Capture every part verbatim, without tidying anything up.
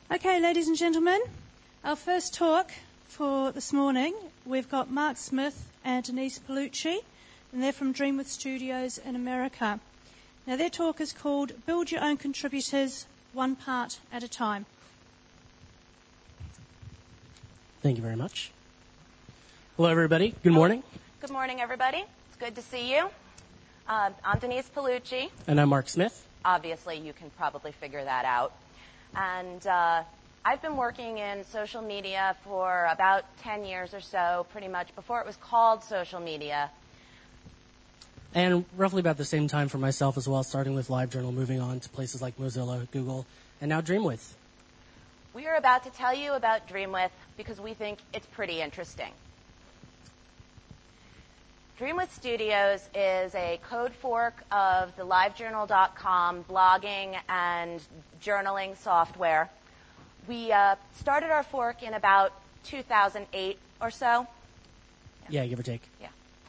Okay, ladies and gentlemen, our first talk for this morning, we've got Mark Smith and Denise Paolucci, and they're from Dreamwidth Studios in America. Now, their talk is called Build Your Own Contributors, One Part at a Time. Thank you very much. Hello, everybody. Good morning. Good morning, everybody. It's good to see you. Uh, I'm Denise Paolucci. And I'm Mark Smith. Obviously, you can probably figure that out. And uh, I've been working in social media for about ten years or so, pretty much before it was called social media. And roughly about the same time for myself as well, starting with LiveJournal, moving on to places like Mozilla, Google, and now Dreamwidth. We are about to tell you about Dreamwidth because we think it's pretty interesting. Dreamwidth Studios is a code fork of the livejournal dot com blogging and journaling software. We uh, started our fork in about two thousand eight or so. Yeah, yeah give or take. Yeah.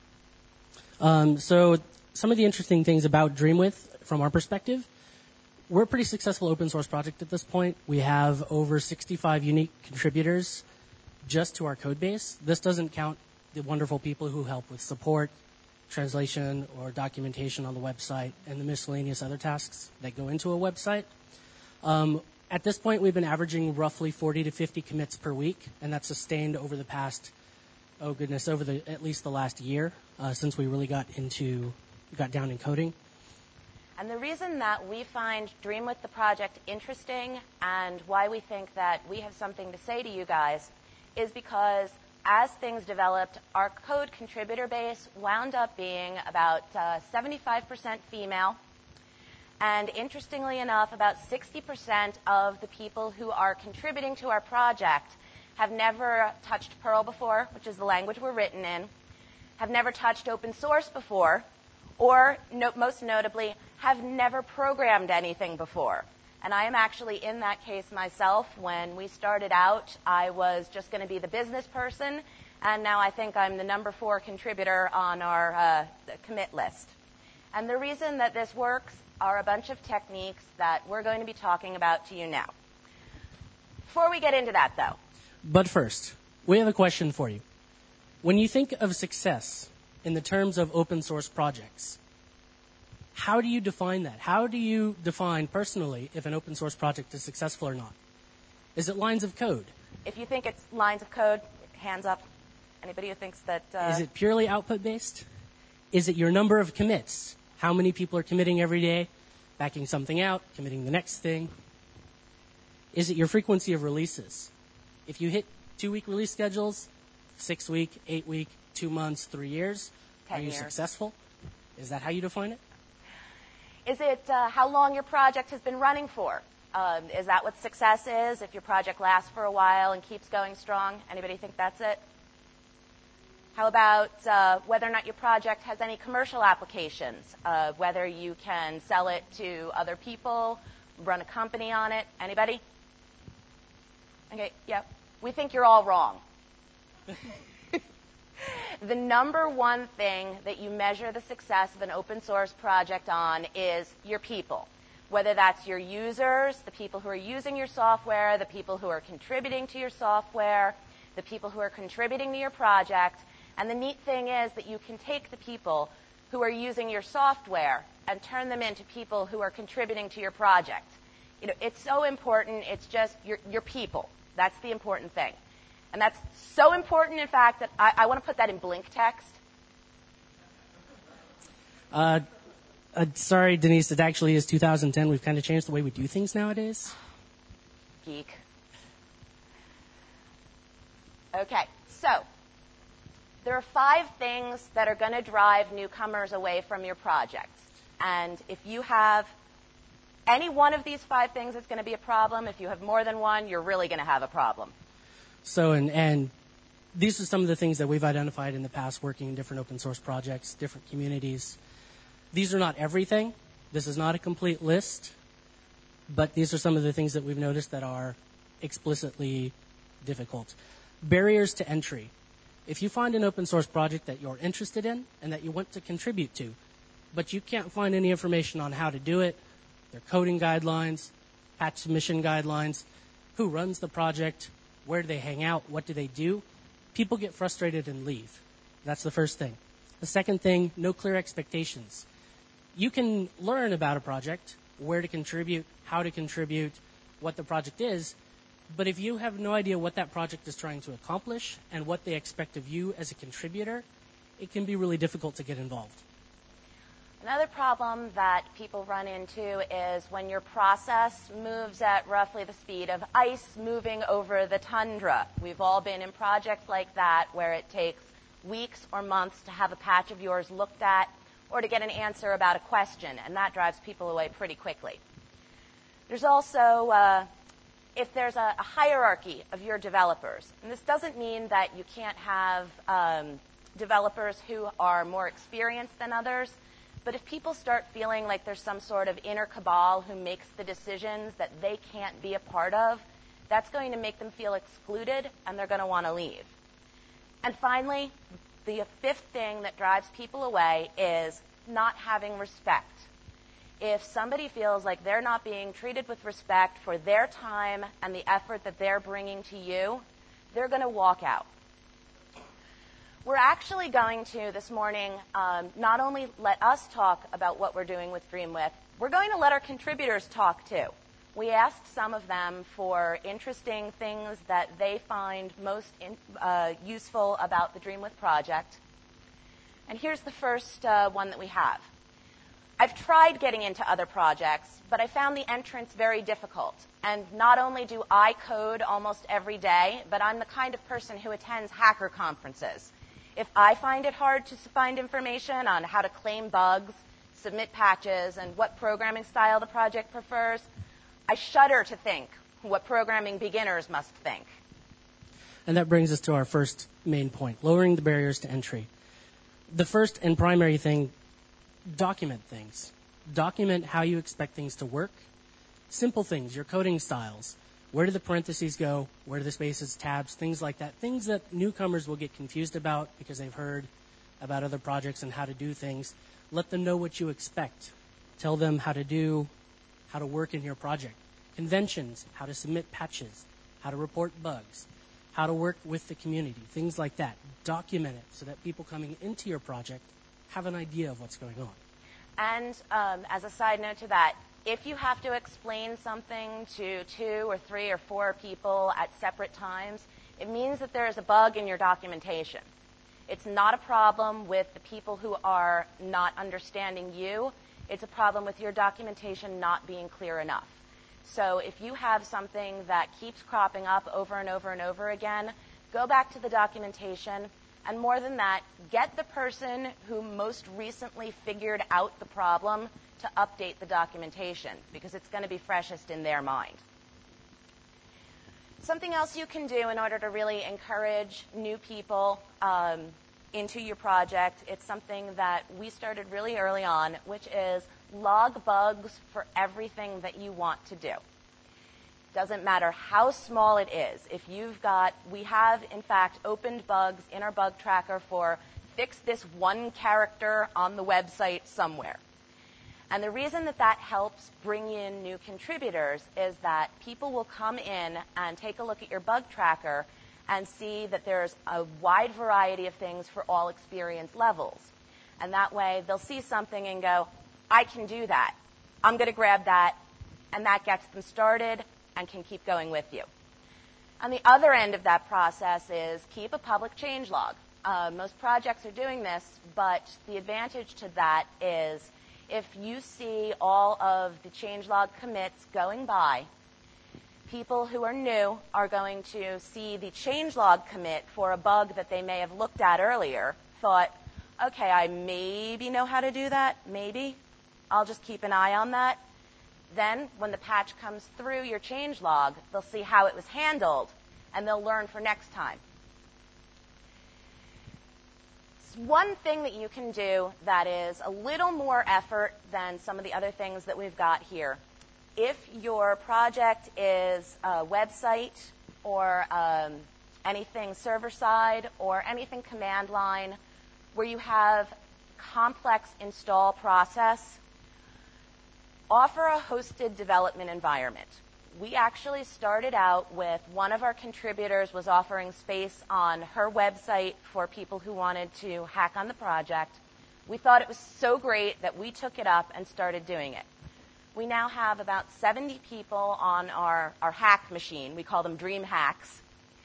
Um, so some of the interesting things about Dreamwidth, from our perspective, we're a pretty successful open source project at this point. We have over sixty-five unique contributors just to our code base. This doesn't count the wonderful people who help with support, translation, or documentation on the website, and the miscellaneous other tasks that go into a website. Um, at this point, we've been averaging roughly forty to fifty commits per week, and that's sustained over the past, oh goodness, over the at least the last year uh, since we really got into, got down in coding. And the reason that we find Dreamwidth the project interesting and why we think that we have something to say to you guys is because as things developed, our code contributor base wound up being about uh, seventy-five percent female. And interestingly enough, about sixty percent of the people who are contributing to our project have never touched Perl before, which is the language we're written in, have never touched open source before, or no, most notably, have never programmed anything before. And I am actually in that case myself. When we started out, I was just going to be the business person, and now I think I'm the number four contributor on our uh, commit list. And the reason that this works are a bunch of techniques that we're going to be talking about to you now. Before we get into that, though. But first, we have a question for you. When you think of success in the terms of open source projects, how do you define that? How do you define personally if an open source project is successful or not? Is it lines of code? If you think it's lines of code, hands up. Anybody who thinks that... Uh, is it purely output-based? Is it your number of commits? How many people are committing every day, backing something out, committing the next thing? Is it your frequency of releases? If you hit two-week release schedules, six-week, eight-week, two months, three years, Ten are you years. successful? Is that how you define it? Is it uh, how long your project has been running for? Um, is that what success is? If your project lasts for a while and keeps going strong? Anybody think that's it? How about uh, whether or not your project has any commercial applications? Uh, whether you can sell it to other people, run a company on it? Anybody? Okay, yeah. We think you're all wrong. The number one thing that you measure the success of an open source project on is your people. Whether that's your users, the people who are using your software, the people who are contributing to your software, the people who are contributing to your project. And the neat thing is that you can take the people who are using your software and turn them into people who are contributing to your project. You know, it's so important. It's just your, your people. That's the important thing. And that's so important, in fact, that I, I want to put that in blink text. Uh, uh, sorry, Denise, it actually is two thousand ten. We've kind of changed the way we do things nowadays. Geek. Okay, so there are five things that are going to drive newcomers away from your project. And if you have any one of these five things, it's going to be a problem. If you have more than one, you're really going to have a problem. So, and, and these are some of the things that we've identified in the past working in different open source projects, different communities. These are not everything. This is not a complete list. But these are some of the things that we've noticed that are explicitly difficult. Barriers to entry. If you find an open source project that you're interested in and that you want to contribute to, but you can't find any information on how to do it, their coding guidelines, patch submission guidelines, who runs the project, where do they hang out, what do they do, people get frustrated and leave. That's the first thing. The second thing, no clear expectations. You can learn about a project, where to contribute, how to contribute, what the project is, but if you have no idea what that project is trying to accomplish and what they expect of you as a contributor, it can be really difficult to get involved. Another problem that people run into is when your process moves at roughly the speed of ice moving over the tundra. We've all been in projects like that where it takes weeks or months to have a patch of yours looked at or to get an answer about a question, and that drives people away pretty quickly. There's also, uh, if there's a, a hierarchy of your developers, and this doesn't mean that you can't have um, developers who are more experienced than others, but if people start feeling like there's some sort of inner cabal who makes the decisions that they can't be a part of, that's going to make them feel excluded, and they're going to want to leave. And finally, the fifth thing that drives people away is not having respect. If somebody feels like they're not being treated with respect for their time and the effort that they're bringing to you, they're going to walk out. We're actually going to, this morning, um, not only let us talk about what we're doing with DreamWith, we're going to let our contributors talk too. We asked some of them for interesting things that they find most in, uh, useful about the DreamWith project. And here's the first uh, one that we have. I've tried getting into other projects, but I found the entrance very difficult. And not only do I code almost every day, but I'm the kind of person who attends hacker conferences. If I find it hard to find information on how to claim bugs, submit patches, and what programming style the project prefers, I shudder to think what programming beginners must think. And that brings us to our first main point, lowering the barriers to entry. The first and primary thing, document things. Document how you expect things to work. Simple things, your coding styles. Where do the parentheses go? Where do the spaces, tabs, things like that. Things that newcomers will get confused about because they've heard about other projects and how to do things. Let them know what you expect. Tell them how to do, how to work in your project. Conventions, how to submit patches, how to report bugs, how to work with the community, things like that. Document it so that people coming into your project have an idea of what's going on. And um, as a side note to that, if you have to explain something to two or three or four people at separate times, it means that there is a bug in your documentation. It's not a problem with the people who are not understanding you. It's a problem with your documentation not being clear enough. So if you have something that keeps cropping up over and over and over again, go back to the documentation. And more than that, get the person who most recently figured out the problem to update the documentation, because it's going to be freshest in their mind. Something else you can do in order to really encourage new people um, into your project, it's something that we started really early on, which is log bugs for everything that you want to do. Doesn't matter how small it is. If you've got, we have, in fact, opened bugs in our bug tracker for fix this one character on the website somewhere. And the reason that that helps bring in new contributors is that people will come in and take a look at your bug tracker and see that there's a wide variety of things for all experience levels. And that way they'll see something and go, I can do that. I'm going to grab that. And that gets them started and can keep going with you. On the other end of that process is keep a public change log. Uh, most projects are doing this, but the advantage to that is if you see all of the changelog commits going by, people who are new are going to see the changelog commit for a bug that they may have looked at earlier, thought, okay, I maybe know how to do that, maybe. I'll just keep an eye on that. Then, when the patch comes through your changelog, they'll see how it was handled, and they'll learn for next time. One thing that you can do that is a little more effort than some of the other things that we've got here. If your project is a website or um, anything server-side or anything command line where you have complex install process, offer a hosted development environment. we actually started out with one of our contributors was offering space on her website for people who wanted to hack on the project. We thought it was so great that we took it up and started doing it. We now have about seventy people on our, our hack machine. We call them Dream Hacks.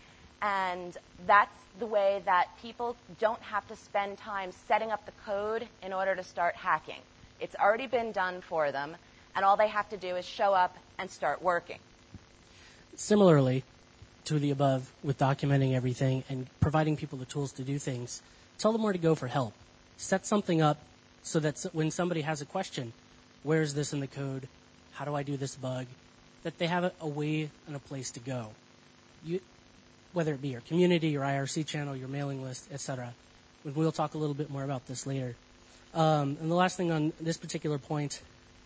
And that's the way that people don't have to spend time setting up the code in order to start hacking. It's already been done for them, and all they have to do is show up and start working. Similarly to the above, with documenting everything and providing people the tools to do things, tell them where to go for help. Set something up so that when somebody has a question, where is this in the code? How do I do this bug? That they have a, a way and a place to go. You, whether it be your community, your I R C channel, your mailing list, et cetera. We'll talk a little bit more about this later. Um, and the last thing on this particular point,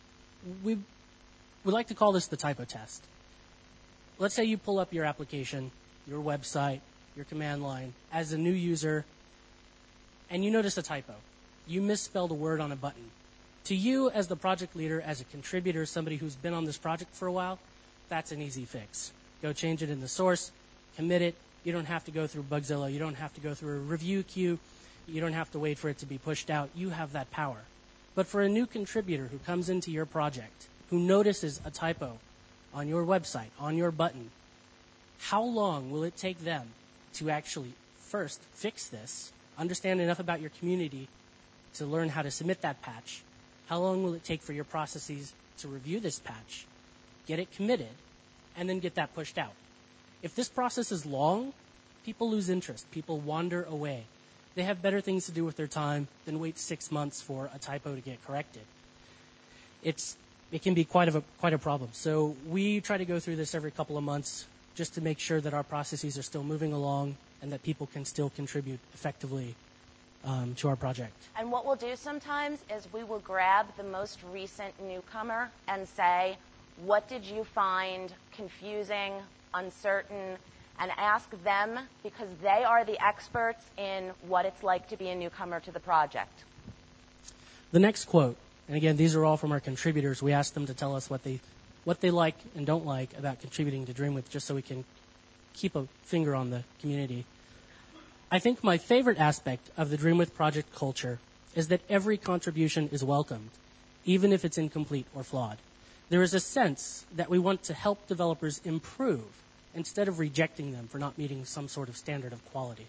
we we like to call this the typo test. Let's say you pull up your application, your website, your command line as a new user, and you notice a typo. You misspelled a word on a button. To you, as the project leader, as a contributor, somebody who's been on this project for a while, that's an easy fix. Go change it in the source, commit it. You don't have to go through Bugzilla. You don't have to go through a review queue. You don't have to wait for it to be pushed out. You have that power. But for a new contributor who comes into your project, who notices a typo on your website, on your button, how long will it take them to actually first fix this, understand enough about your community to learn how to submit that patch? How long will it take for your processes to review this patch, get it committed, and then get that pushed out? If this process is long, people lose interest. People wander away. They have better things to do with their time than wait six months for a typo to get corrected. It's it can be quite of a quite a problem. So we try to go through this every couple of months just to make sure that our processes are still moving along and that people can still contribute effectively um, to our project. And what we'll do sometimes is we will grab the most recent newcomer and say, what did you find confusing, uncertain, and ask them, because they are the experts in what it's like to be a newcomer to the project. The next quote, and again, these are all from our contributors. We asked them to tell us what they what they like and don't like about contributing to Dreamwidth, just so we can keep a finger on the community. I think my favorite aspect of the Dreamwidth project culture is that every contribution is welcomed, even if it's incomplete or flawed. There is a sense that we want to help developers improve instead of rejecting them for not meeting some sort of standard of quality.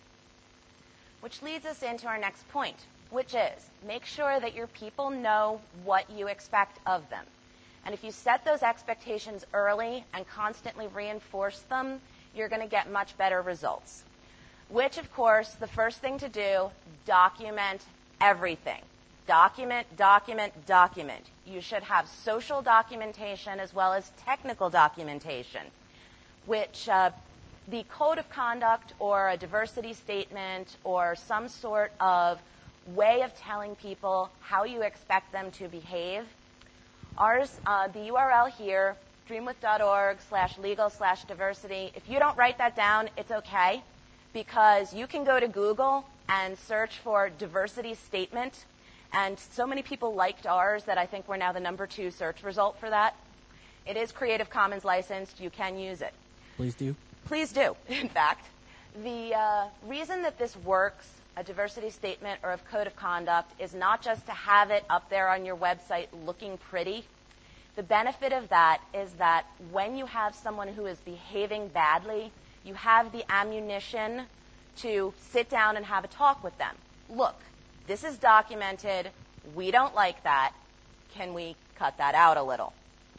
Which leads us into our next point, which is make sure that your people know what you expect of them. And if you set those expectations early and constantly reinforce them, you're going to get much better results. Which, of course, the first thing to do, document everything. Document, document, document. You should have social documentation as well as technical documentation, which uh, the code of conduct or a diversity statement or some sort of way of telling people how you expect them to behave. Ours, uh, the U R L here, dreamwidth.org slash legal slash diversity. If you don't write that down, it's okay, because you can go to Google and search for diversity statement, and so many people liked ours that I think we're now the number two search result for that. It is Creative Commons licensed. You can use it. Please do. Please do, in fact. The uh, reason that this works, a diversity statement or a code of conduct, is not just to have it up there on your website looking pretty. The benefit of that is that when you have someone who is behaving badly, you have the ammunition to sit down and have a talk with them. Look, this is documented. We don't like that. Can we cut that out a little?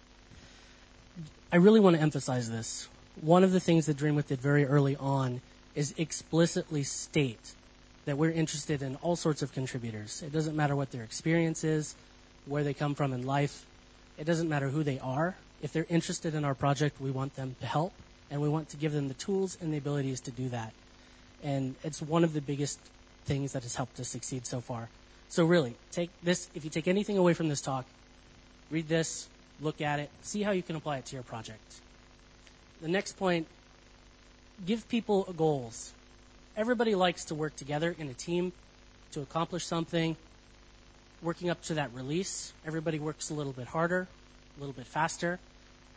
I really want to emphasize this. One of the things that Dreamwidth did very early on is explicitly state that we're interested in all sorts of contributors. It doesn't matter what their experience is, where they come from in life. It doesn't matter who they are. If they're interested in our project, we want them to help, and we want to give them the tools and the abilities to do that. And it's one of the biggest things that has helped us succeed so far. So really, take this. If you take anything away from this talk, read this, look at it, see how you can apply it to your project. The next point, give people goals. Everybody likes to work together in a team to accomplish something. Working up to that release, everybody works a little bit harder, a little bit faster.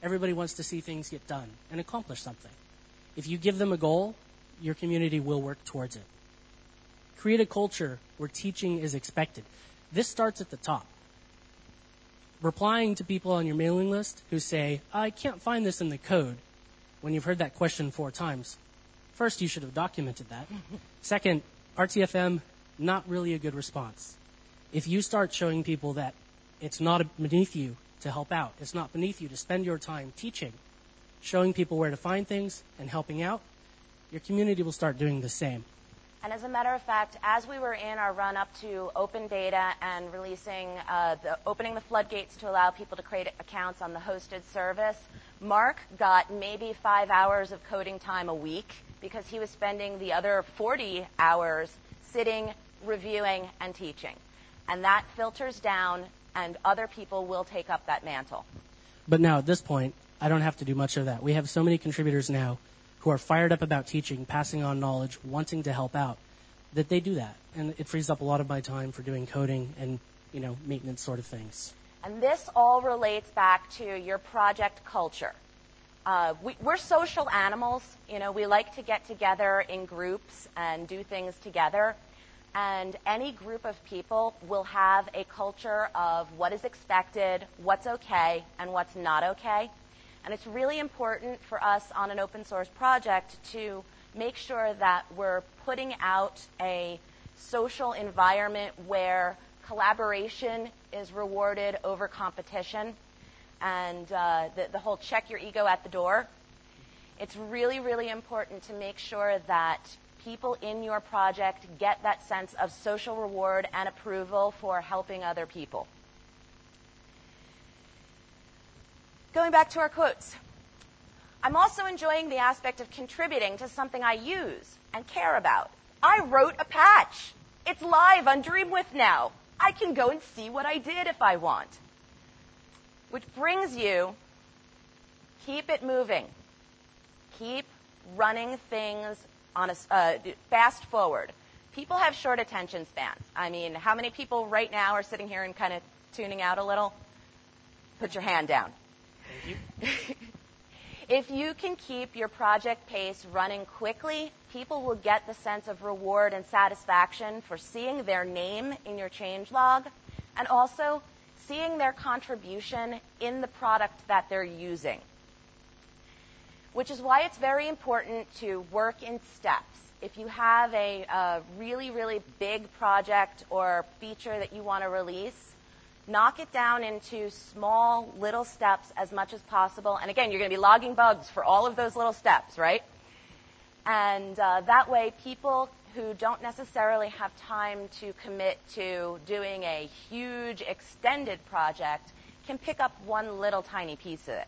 Everybody wants to see things get done and accomplish something. If you give them a goal, your community will work towards it. Create a culture where teaching is expected. This starts at the top. Replying to people on your mailing list who say, I can't find this in the code, when you've heard that question four times. First, you should have documented that. Second, R T F M, not really a good response. If you start showing people that it's not beneath you to help out, it's not beneath you to spend your time teaching, showing people where to find things and helping out, your community will start doing the same. And as a matter of fact, as we were in our run up to open beta and releasing, uh, the, opening the floodgates to allow people to create accounts on the hosted service, Mark got maybe five hours of coding time a week because he was spending the other forty hours sitting, reviewing, and teaching. And that filters down, and other people will take up that mantle. But now at this point, I don't have to do much of that. We have so many contributors now who are fired up about teaching, passing on knowledge, wanting to help out, that they do that. And it frees up a lot of my time for doing coding and, you know, maintenance sort of things. And this all relates back to your project culture. Uh, we, we're social animals. You know, we like to get together in groups and do things together. And any group of people will have a culture of what is expected, what's okay, and what's not okay. And it's really important for us on an open source project to make sure that we're putting out a social environment where collaboration is rewarded over competition, and uh, the, the whole check your ego at the door. It's really, really important to make sure that people in your project get that sense of social reward and approval for helping other people. Going back to our quotes. I'm also enjoying the aspect of contributing to something I use and care about. I wrote a patch. It's live on Dreamwidth now. I can go and see what I did if I want. Which brings you, keep it moving. Keep running things on a uh, fast forward. People have short attention spans. I mean, how many people right now are sitting here and kind of tuning out a little? Put your hand down. Thank you. If you can keep your project pace running quickly, people will get the sense of reward and satisfaction for seeing their name in your changelog and also seeing their contribution in the product that they're using. Which is why it's very important to work in steps. If you have a, a really, really big project or feature that you want to release, knock it down into small little steps as much as possible. And again, you're going to be logging bugs for all of those little steps, right? And uh, that way, people who don't necessarily have time to commit to doing a huge extended project can pick up one little tiny piece of it.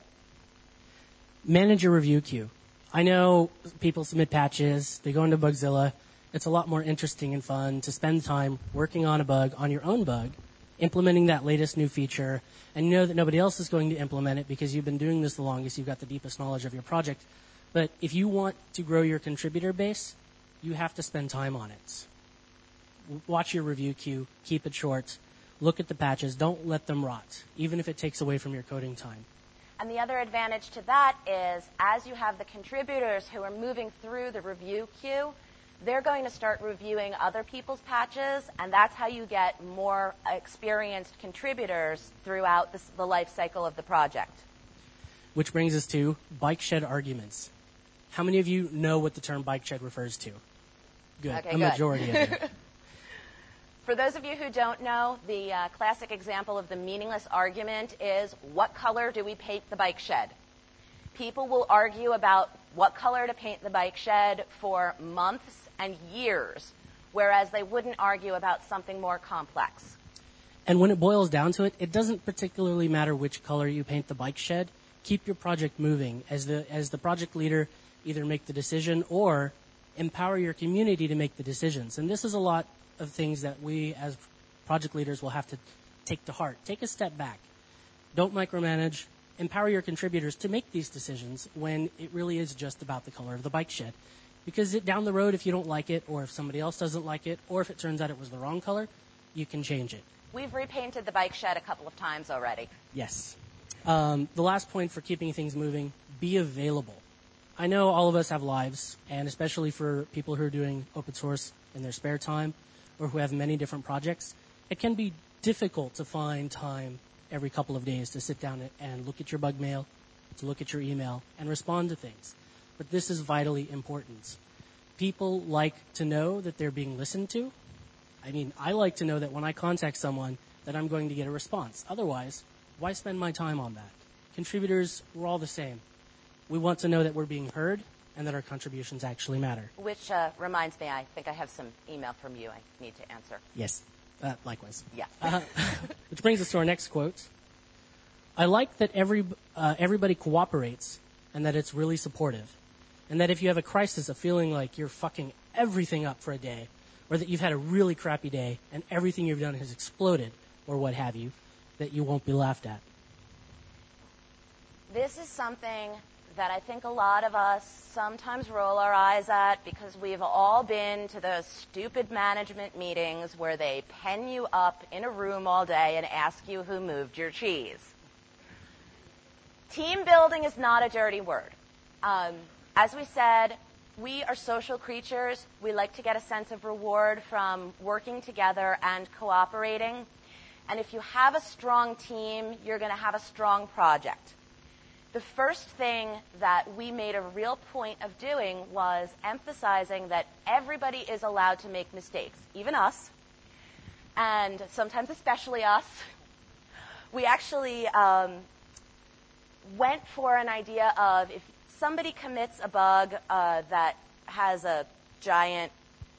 Manage your review queue. I know people submit patches, they go into Bugzilla. It's a lot more interesting and fun to spend time working on a bug, on your own bug, implementing that latest new feature, and you know that nobody else is going to implement it because you've been doing this the longest, you've got the deepest knowledge of your project. But if you want to grow your contributor base, you have to spend time on it. Watch your review queue, keep it short, look at the patches, don't let them rot, even if it takes away from your coding time. And the other advantage to that is as you have the contributors who are moving through the review queue, they're going to start reviewing other people's patches, and that's how you get more experienced contributors throughout the, the life cycle of the project. Which brings us to bike shed arguments. How many of you know what the term bike shed refers to? Good. Okay, A good. majority of you. For those of you who don't know, the uh, classic example of the meaningless argument is, what color do we paint the bike shed? People will argue about what color to paint the bike shed for months and years, whereas they wouldn't argue about something more complex. And when it boils down to it, it doesn't particularly matter which color you paint the bike shed. Keep your project moving. As the, as the project leader, either make the decision or empower your community to make the decisions. And this is a lot of things that we as project leaders will have to take to heart. Take a step back. Don't micromanage. Empower your contributors to make these decisions when it really is just about the color of the bike shed. Because it, down the road, if you don't like it, or if somebody else doesn't like it, or if it turns out it was the wrong color, you can change it. We've repainted the bike shed a couple of times already. Yes. Um, the last point for keeping things moving, be available. I know all of us have lives, and especially for people who are doing open source in their spare time or who have many different projects, it can be difficult to find time every couple of days to sit down and look at your bug mail, to look at your email, and respond to things. But this is vitally important. People like to know that they're being listened to. I mean, I like to know that when I contact someone that I'm going to get a response. Otherwise, why spend my time on that? Contributors, we're all the same. We want to know that we're being heard and that our contributions actually matter. Which uh, reminds me, I think I have some email from you I need to answer. Yes, uh, likewise. Yeah. uh, which brings us to our next quote. I like that every uh, everybody cooperates and that it's really supportive. And that if you have a crisis of feeling like you're fucking everything up for a day, or that you've had a really crappy day and everything you've done has exploded, or what have you, that you won't be laughed at. This is something that I think a lot of us sometimes roll our eyes at because we've all been to those stupid management meetings where they pen you up in a room all day and ask you who moved your cheese. Team building is not a dirty word. Um, as we said, we are social creatures. We like to get a sense of reward from working together and cooperating. And if you have a strong team, you're going to have a strong project. The first thing that we made a real point of doing was emphasizing that everybody is allowed to make mistakes, even us, and sometimes especially us. We actually um, went for an idea of if somebody commits a bug uh, that has a giant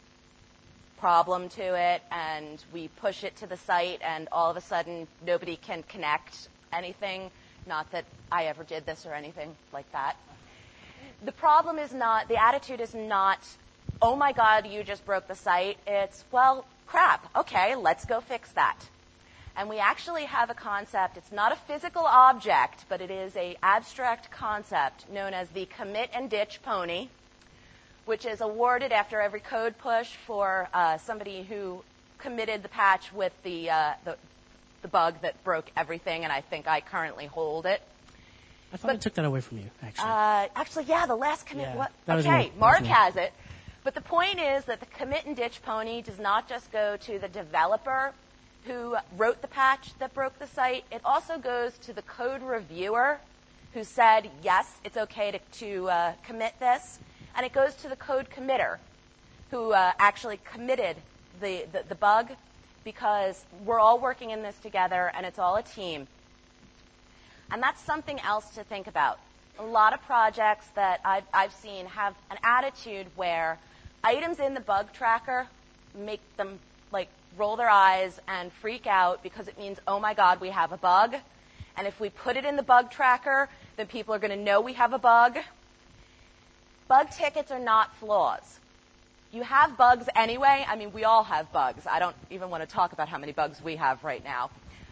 problem to it and we push it to the site and all of a sudden nobody can connect anything. Not that I ever did this or anything like that. The problem is not, the attitude is not, oh my God, you just broke the site. It's, well, crap, okay, let's go fix that. And we actually have a concept, it's not a physical object, but it is an abstract concept known as the commit and ditch pony, which is awarded after every code push for uh, somebody who committed the patch with the, uh, the the bug that broke everything, and I think I currently hold it. I thought I took that away from you, actually. Uh, actually, yeah, the last commit. Yeah, what? that was Okay, me. That Mark was me. has it. But the point is that the commit and ditch pony does not just go to the developer who wrote the patch that broke the site. It also goes to the code reviewer who said, yes, it's okay to, to uh, commit this. And it goes to the code committer who uh, actually committed the, the, the bug, because we're all working in this together and it's all a team. And that's something else to think about. A lot of projects that I've, I've seen have an attitude where items in the bug tracker make them like roll their eyes and freak out because it means, oh my God, we have a bug. And if we put it in the bug tracker, then people are going to know we have a bug. Bug tickets are not flaws. You have bugs anyway. I mean, we all have bugs. I don't even want to talk about how many bugs we have right now.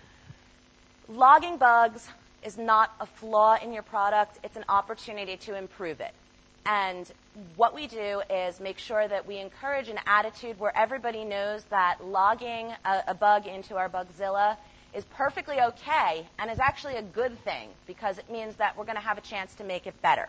Logging bugs is not a flaw in your product. It's an opportunity to improve it. And what we do is make sure that we encourage an attitude where everybody knows that logging a, a bug into our Bugzilla is perfectly okay and is actually a good thing because it means that we're going to have a chance to make it better.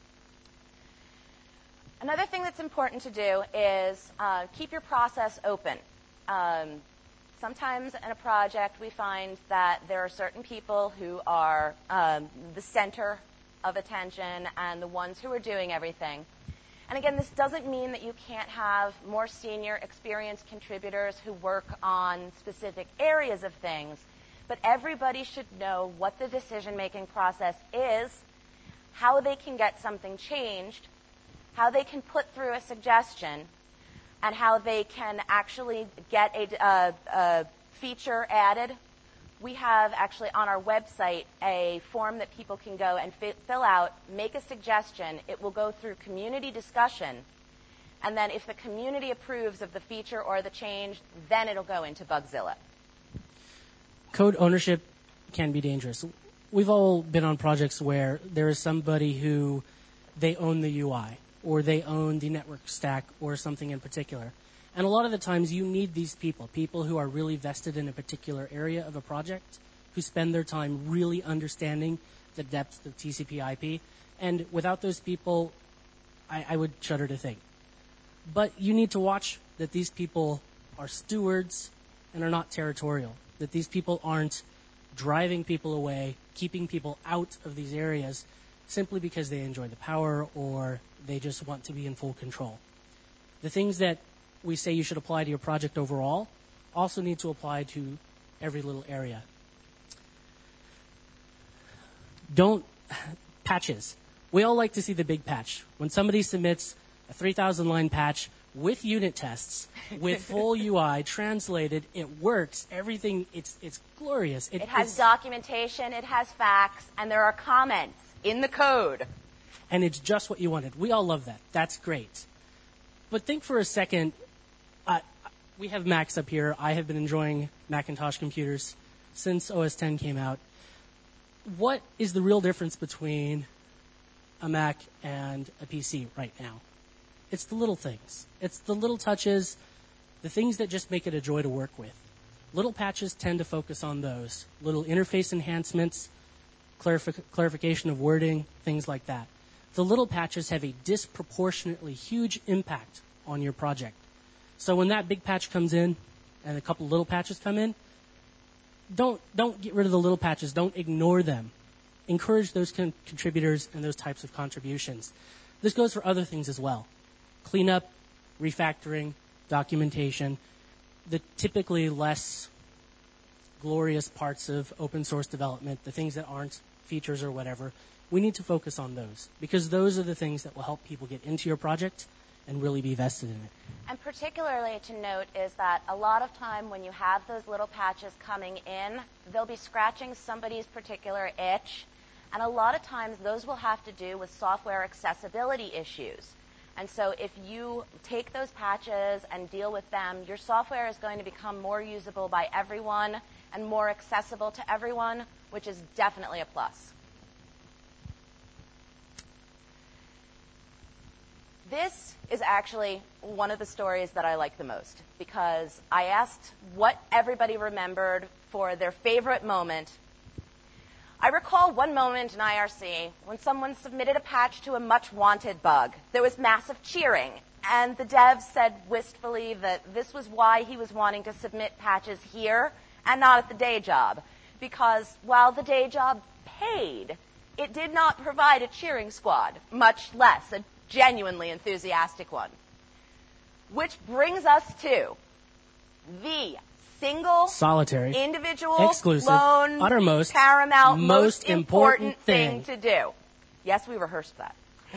Another thing that's important to do is uh, keep your process open. Um, sometimes in a project we find that there are certain people who are um, the center of attention and the ones who are doing everything. And again, this doesn't mean that you can't have more senior experienced contributors who work on specific areas of things, but everybody should know what the decision-making process is, how they can get something changed, how they can put through a suggestion, and how they can actually get a, uh, a feature added. We have actually on our website a form that people can go and fi- fill out, make a suggestion. It will go through community discussion. And then if the community approves of the feature or the change, then it'll go into Bugzilla. Code ownership can be dangerous. We've all been on projects where there is somebody who they own the U I, or they own the network stack or something in particular. And a lot of the times you need these people, people who are really vested in a particular area of a project, who spend their time really understanding the depth of T C P I P. And without those people, I, I would shudder to think. But you need to watch that these people are stewards and are not territorial, that these people aren't driving people away, keeping people out of these areas simply because they enjoy the power or they just want to be in full control. The things that we say you should apply to your project overall also need to apply to every little area. Don't, patches. We all like to see the big patch. When somebody submits a three thousand line patch with unit tests, with full U I, translated, it works, everything, it's it's glorious. It, it has documentation, it has facts, and there are comments in the code. And it's just what you wanted. We all love that. That's great. But think for a second, uh, we have Macs up here. I have been enjoying Macintosh computers since O S ten came out. What is the real difference between a Mac and a P C right now? It's the little things. It's the little touches, the things that just make it a joy to work with. Little patches tend to focus on those. Little interface enhancements, clarifi- clarification of wording, things like that. The little patches have a disproportionately huge impact on your project. So when that big patch comes in and a couple little patches come in, don't don't get rid of the little patches. Don't ignore them. Encourage those con- contributors and those types of contributions. This goes for other things as well. Cleanup, refactoring, documentation, the typically less glorious parts of open source development, the things that aren't features or whatever, we need to focus on those because those are the things that will help people get into your project and really be vested in it. And particularly to note is that a lot of time when you have those little patches coming in, they'll be scratching somebody's particular itch, and a lot of times those will have to do with software accessibility issues. And so if you take those patches and deal with them, your software is going to become more usable by everyone and more accessible to everyone, which is definitely a plus. This is actually one of the stories that I like the most because I asked what everybody remembered for their favorite moment. I recall one moment in I R C when someone submitted a patch to a much-wanted bug. There was massive cheering, and the dev said wistfully that this was why he was wanting to submit patches here and not at the day job, because while the day job paid, it did not provide a cheering squad, much less a genuinely enthusiastic one. Which brings us to the single, solitary, individual, exclusive, lone, uttermost, paramount, most, most important, important thing. thing to do. Yes, we rehearsed that.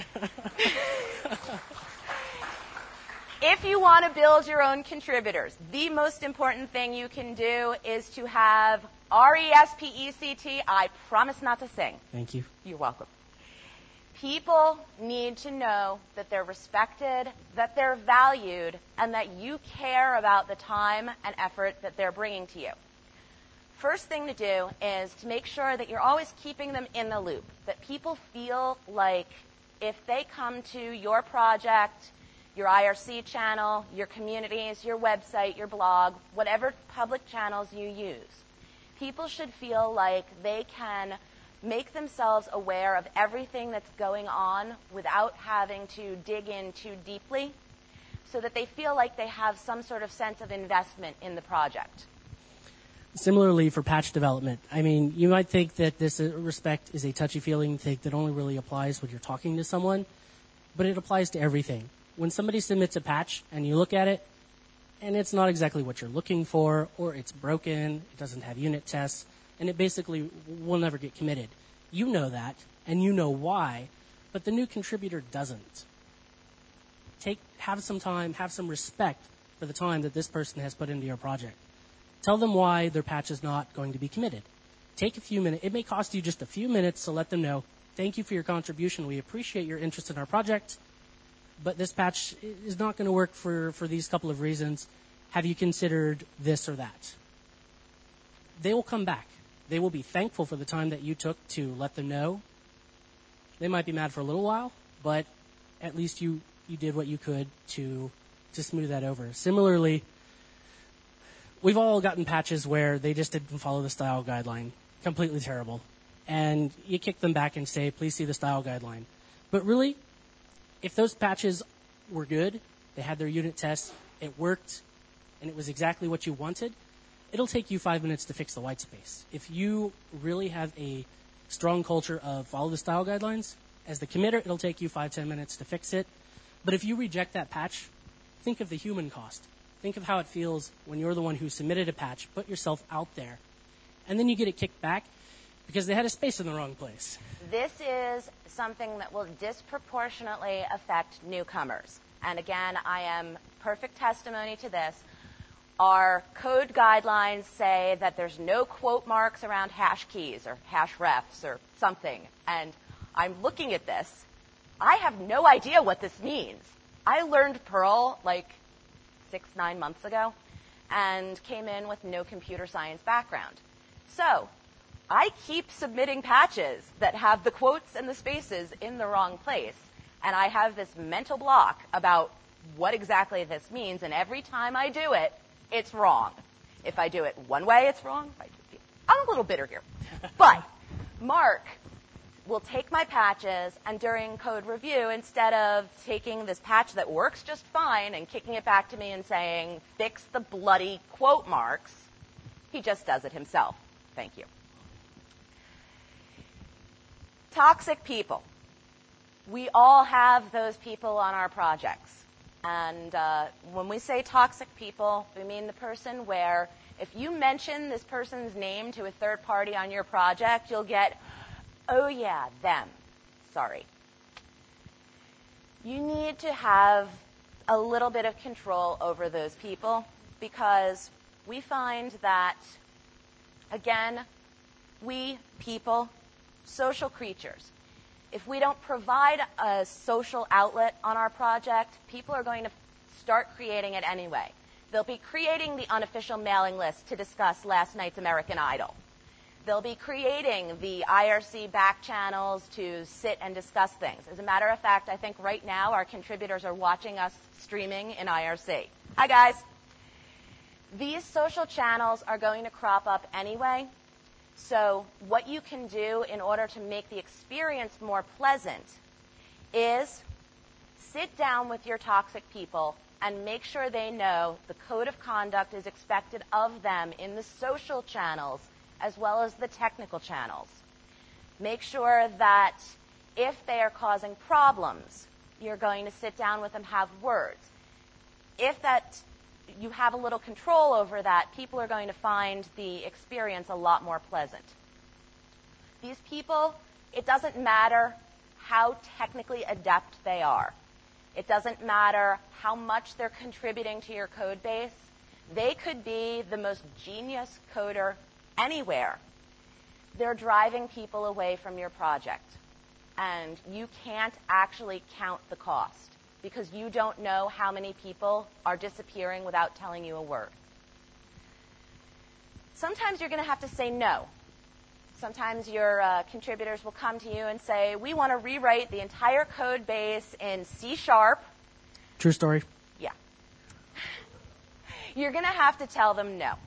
If you want to build your own contributors, the most important thing you can do is to have R E S P E C T. I promise not to sing. Thank you. You're welcome. People need to know that they're respected, that they're valued, and that you care about the time and effort that they're bringing to you. First thing to do is to make sure that you're always keeping them in the loop, that people feel like if they come to your project, your I R C channel, your communities, your website, your blog, whatever public channels you use, people should feel like they can make themselves aware of everything that's going on without having to dig in too deeply so that they feel like they have some sort of sense of investment in the project. Similarly for patch development, I mean, you might think that this uh, respect is a touchy-feeling thing that only really applies when you're talking to someone, but it applies to everything. When somebody submits a patch and you look at it, and it's not exactly what you're looking for, or it's broken, it doesn't have unit tests, and it basically will never get committed. You know that, and you know why, but the new contributor doesn't. Take, have some time, have some respect for the time that this person has put into your project. Tell them why their patch is not going to be committed. Take a few minutes. It may cost you just a few minutes to let them know, thank you for your contribution. We appreciate your interest in our project, but this patch is not going to work for, for these couple of reasons. Have you considered this or that? They will come back. They will be thankful for the time that you took to let them know. They might be mad for a little while, but at least you, you did what you could to to smooth that over. Similarly, we've all gotten patches where they just didn't follow the style guideline. completely terrible. And you kick them back and say, please see the style guideline. But really, if those patches were good, they had their unit tests, it worked, and it was exactly what you wanted, it'll take you five minutes to fix the white space. If you really have a strong culture of follow the style guidelines, as the committer, it'll take you five, ten minutes to fix it. But if you reject that patch, think of the human cost. Think of how it feels when you're the one who submitted a patch, put yourself out there, and then you get it kicked back because they had a space in the wrong place. This is something that will disproportionately affect newcomers. And again, I am perfect testimony to this. Our code guidelines say that there's no quote marks around hash keys or hash refs or something. And I'm looking at this. I have no idea what this means. I learned Perl like six, nine months ago and came in with no computer science background. So I keep submitting patches that have the quotes and the spaces in the wrong place. And I have this mental block about what exactly this means. And every time I do it, it's wrong. If I do it one way, it's wrong. If I do it, I'm a little bitter here. But Mark will take my patches, and during code review, instead of taking this patch that works just fine and kicking it back to me and saying, fix the bloody quote marks, he just does it himself. Thank you. Toxic people. We all have those people on our projects. And uh, when we say toxic people, we mean the person where if you mention this person's name to a third party on your project, you'll get, oh yeah, them. Sorry. You need to have a little bit of control over those people because we find that, again, we people, social creatures. If we don't provide a social outlet on our project, people are going to start creating it anyway. They'll be creating the unofficial mailing list to discuss last night's American Idol. They'll be creating the I R C back channels to sit and discuss things. As a matter of fact, I think right now our contributors are watching us streaming in I R C. Hi, guys. These social channels are going to crop up anyway. So what you can do in order to make the experience more pleasant is sit down with your toxic people and make sure they know the code of conduct is expected of them in the social channels as well as the technical channels. Make sure that if they are causing problems, you're going to sit down with them, have words. If that you have a little control over that, people are going to find the experience a lot more pleasant. These people, it doesn't matter how technically adept they are. It doesn't matter how much they're contributing to your code base. They could be the most genius coder anywhere. They're driving people away from your project. And you can't actually count the cost, because you don't know how many people are disappearing without telling you a word. Sometimes you're going to have to say no. Sometimes your uh, contributors will come to you and say, we want to rewrite the entire code base in C sharp. True story. Yeah. You're going to have to tell them no.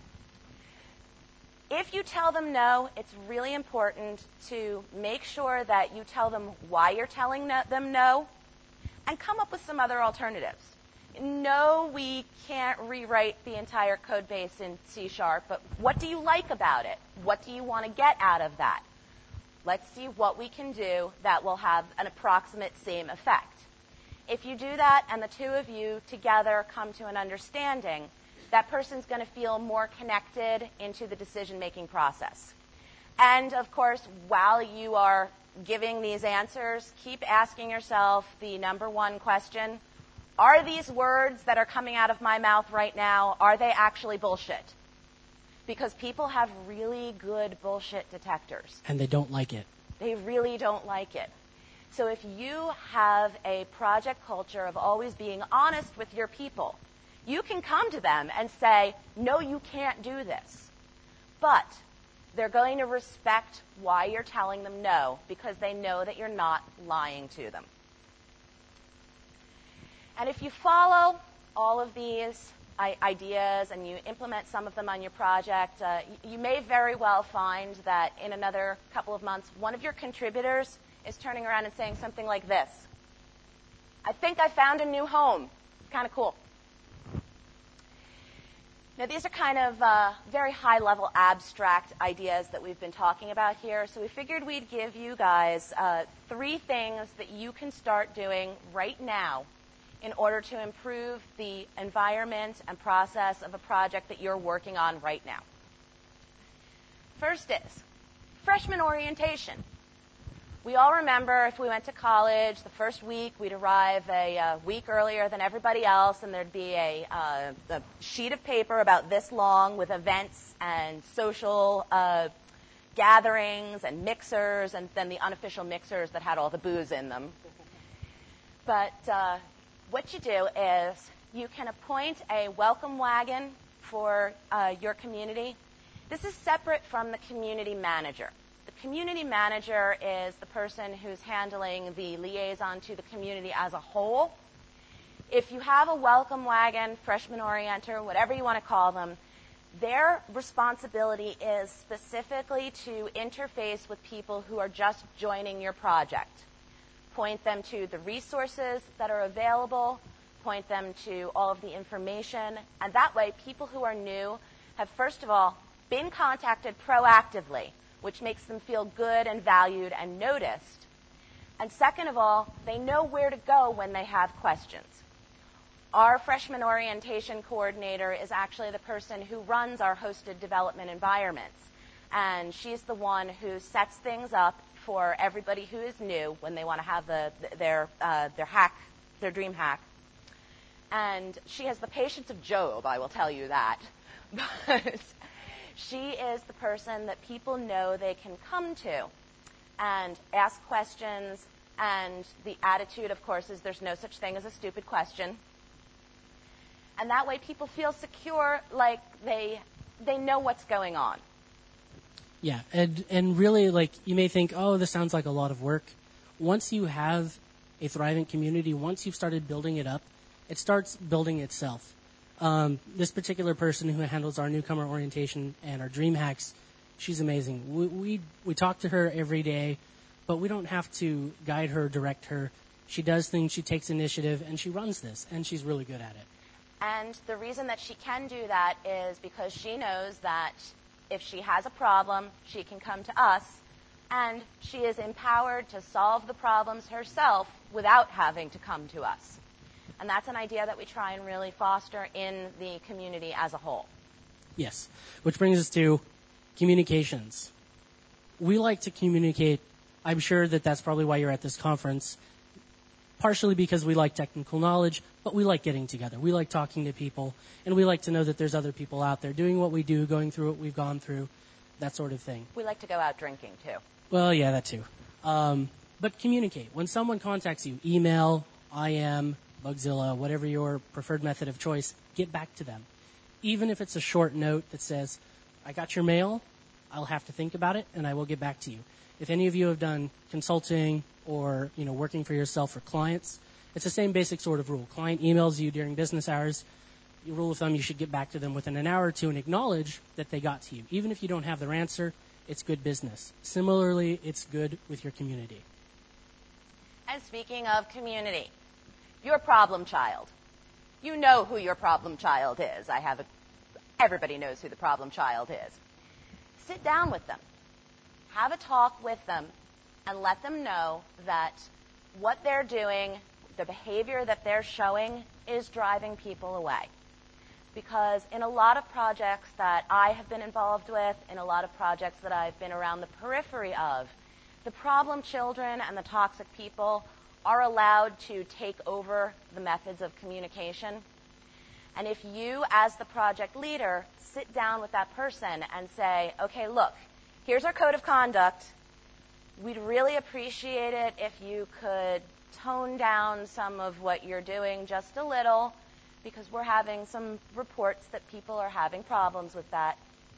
If you tell them no, it's really important to make sure that you tell them why you're telling no- them no, and come up with some other alternatives. No, we can't rewrite the entire code base in C sharp, but what do you like about it? What do you want to get out of that? Let's see what we can do that will have an approximate same effect. If you do that and the two of you together come to an understanding, that person's going to feel more connected into the decision-making process. And, of course, while you are giving these answers, keep asking yourself the number one question: are these words that are coming out of my mouth right now, are they actually bullshit? Because people have really good bullshit detectors. And they don't like it. They really don't like it. So if you have a project culture of always being honest with your people, you can come to them and say, no, you can't do this. But they're going to respect why you're telling them no, because they know that you're not lying to them. And if you follow all of these, I- ideas and you implement some of them on your project, uh, you may very well find that in another couple of months, one of your contributors is turning around and saying something like this: I think I found a new home. Kind of cool. Now, these are kind of uh, very high-level abstract ideas that we've been talking about here, so we figured we'd give you guys uh, three things that you can start doing right now in order to improve the environment and process of a project that you're working on right now. First is freshman orientation. We all remember if we went to college, the first week we'd arrive a uh, week earlier than everybody else, and there'd be a, uh, a sheet of paper about this long with events and social uh, gatherings and mixers, and then the unofficial mixers that had all the booze in them. But uh, what you do is you can appoint a welcome wagon for uh, your community. This is separate from the community manager. The community manager is the person who's handling the liaison to the community as a whole. If you have a welcome wagon, freshman orienter, whatever you want to call them, their responsibility is specifically to interface with people who are just joining your project. Point them to the resources that are available, point them to all of the information, and that way people who are new have, first of all, been contacted proactively, which makes them feel good and valued and noticed. And second of all, they know where to go when they have questions. Our freshman orientation coordinator is actually the person who runs our hosted development environments, and she's the one who sets things up for everybody who is new when they want to have the, their, uh, their hack, their dream hack. And she has the patience of Job, I will tell you that. But she is the person that people know they can come to and ask questions, and the attitude, of course, is there's no such thing as a stupid question. And that way people feel secure, like they they know what's going on. Yeah, and and really, like, you may think, oh, this sounds like a lot of work. Once you have a thriving community, once you've started building it up, it starts building itself. Um, this particular person who handles our newcomer orientation and our dream hacks, she's amazing. We, we we talk to her every day, but we don't have to guide her, direct her. She does things, she takes initiative, and she runs this, and she's really good at it. And the reason that she can do that is because she knows that if she has a problem, she can come to us, and she is empowered to solve the problems herself without having to come to us. And that's an idea that we try and really foster in the community as a whole. Yes, which brings us to communications. We like to communicate. I'm sure that that's probably why you're at this conference, partially because we like technical knowledge, but we like getting together. We like talking to people, and we like to know that there's other people out there doing what we do, going through what we've gone through, that sort of thing. We like to go out drinking, too. Well, yeah, that too. Um, but communicate. When someone contacts you, email, I M, Bugzilla, whatever your preferred method of choice, get back to them. Even if it's a short note that says, I got your mail, I'll have to think about it, and I will get back to you. If any of you have done consulting or, you know, working for yourself or clients, it's the same basic sort of rule. Client emails you during business hours. Your rule of thumb, you should get back to them within an hour or two and acknowledge that they got to you. Even if you don't have their answer, it's good business. Similarly, it's good with your community. And speaking of community, your problem child. You know who your problem child is. I have a, everybody knows who the problem child is. Sit down with them. Have a talk with them and let them know that what they're doing, the behavior that they're showing, is driving people away. Because in a lot of projects that I have been involved with, in a lot of projects that I've been around the periphery of, the problem children and the toxic people are allowed to take over the methods of communication. And if you, as the project leader, sit down with that person and say, okay, look, here's our code of conduct. We'd really appreciate it if you could tone down some of what you're doing just a little, because we're having some reports that people are having problems with that.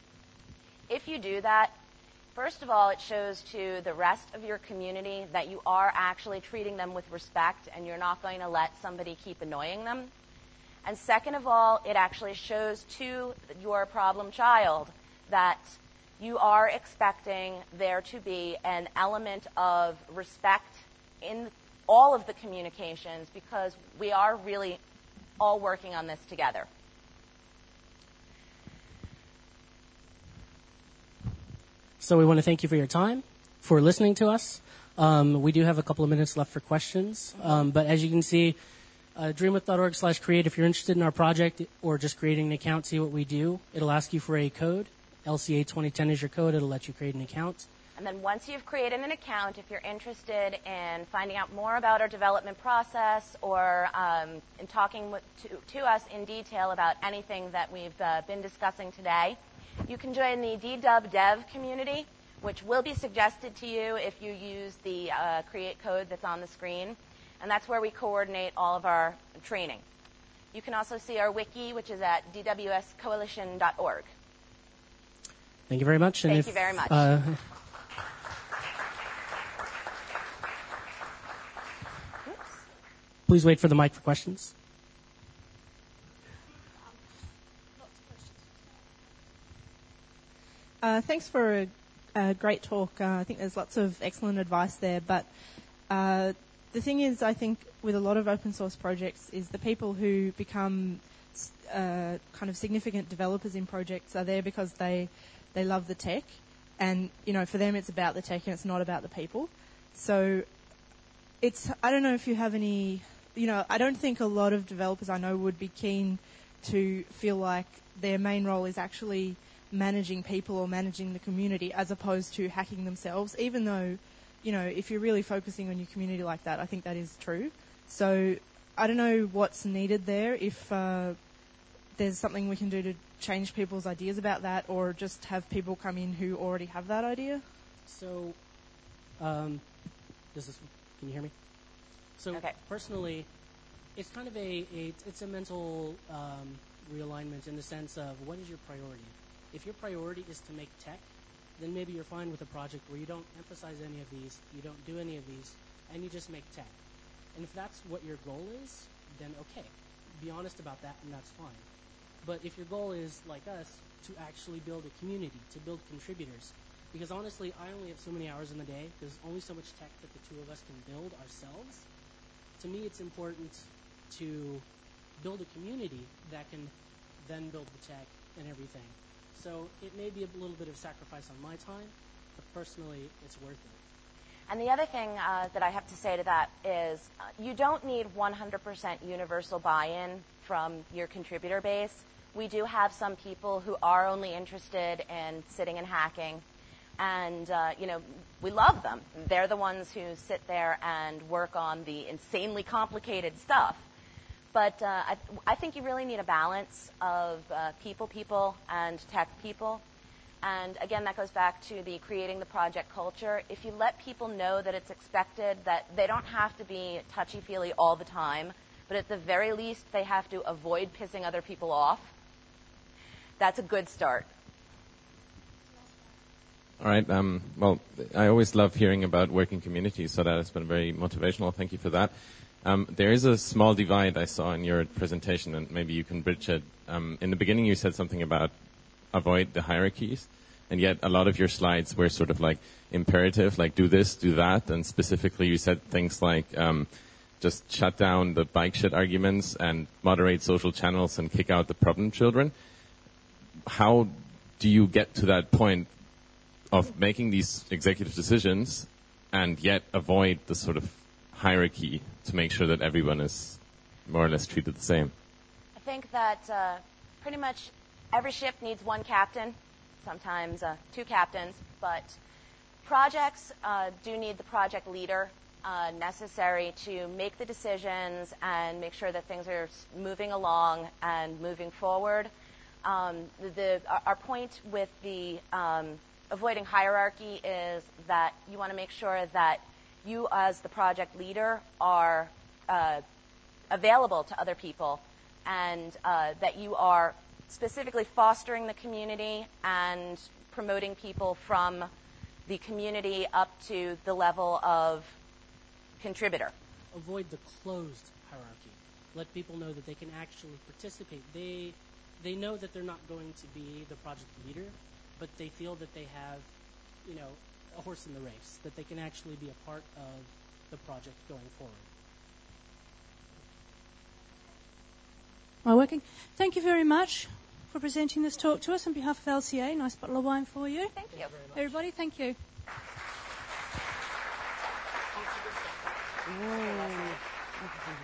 If you do that, first of all, it shows to the rest of your community that you are actually treating them with respect and you're not going to let somebody keep annoying them. And second of all, it actually shows to your problem child that you are expecting there to be an element of respect in all of the communications, because we are really all working on this together. So we want to thank you for your time, for listening to us. Um, we do have a couple of minutes left for questions. Um, but as you can see, uh, dreamwith dot org slash create, if you're interested in our project or just creating an account, see what we do. It'll ask you for a code. L C A twenty ten is your code. It'll let you create an account. And then once you've created an account, if you're interested in finding out more about our development process or um, in talking with, to, to us in detail about anything that we've uh, been discussing today, you can join the D W Dev community, which will be suggested to you if you use the uh, create code that's on the screen. And that's where we coordinate all of our training. You can also see our wiki, which is at d w s coalition dot org. Thank you very much. Thank and if, you very much. Uh, Please wait for the mic for questions. Uh, thanks for a, a great talk. Uh, I think there's lots of excellent advice there. But uh, the thing is, I think with a lot of open source projects is the people who become uh, kind of significant developers in projects are there because they they love the tech. And, you know, for them it's about the tech and it's not about the people. So it's, I don't know if you have any, you know, I don't think a lot of developers I know would be keen to feel like their main role is actually managing people or managing the community as opposed to hacking themselves, even though, you know, if you're really focusing on your community like that, I think that is true. So I don't know what's needed there, if uh, there's something we can do to change people's ideas about that, or just have people come in who already have that idea. So, um, this is, can you hear me? So Okay. Personally, it's kind of a, a it's a mental um, realignment in the sense of what is your priority. If your priority is to make tech, then maybe you're fine with a project where you don't emphasize any of these, you don't do any of these, and you just make tech. And if that's what your goal is, then okay, be honest about that, and that's fine. But if your goal is, like us, to actually build a community, to build contributors, because honestly, I only have so many hours in the day, there's only so much tech that the two of us can build ourselves. To me, it's important to build a community that can then build the tech and everything. So it may be a little bit of sacrifice on my time, but personally, it's worth it. And the other thing uh, that I have to say to that is uh, you don't need one hundred percent universal buy-in from your contributor base. We do have some people who are only interested in sitting and hacking. And, uh, you know, we love them. They're the ones who sit there and work on the insanely complicated stuff. But uh, I, I think you really need a balance of uh, people people and tech people. And again, that goes back to the creating the project culture. If you let people know that it's expected, that they don't have to be touchy-feely all the time, but at the very least they have to avoid pissing other people off, that's a good start. All right. Um, well, I always love hearing about working communities, so that has been very motivational. Thank you for that. Um, there is a small divide I saw in your presentation, and maybe you can bridge it. Um, in the beginning, you said something about avoid the hierarchies, and yet a lot of your slides were sort of like imperative, like do this, do that, and specifically you said things like um, just shut down the bike shit arguments and moderate social channels and kick out the problem children. How do you get to that point of making these executive decisions and yet avoid the sort of hierarchy to make sure that everyone is more or less treated the same? I think that uh, pretty much every ship needs one captain, sometimes uh, two captains, but projects uh, do need the project leader uh, necessary to make the decisions and make sure that things are moving along and moving forward. Um, the, the, our point with the um, avoiding hierarchy is that you want to make sure that you as the project leader are uh, available to other people and uh, that you are specifically fostering the community and promoting people from the community up to the level of contributor. Avoid the closed hierarchy. let people know that they can actually participate. They they know that they're not going to be the project leader, but they feel that they have, you know, a horse in the race, that they can actually be a part of the project going forward. Am I working? Thank you very much for presenting this talk to us on behalf of L C A. Nice bottle of wine for you. Thank you. Everybody, thank you. Mm.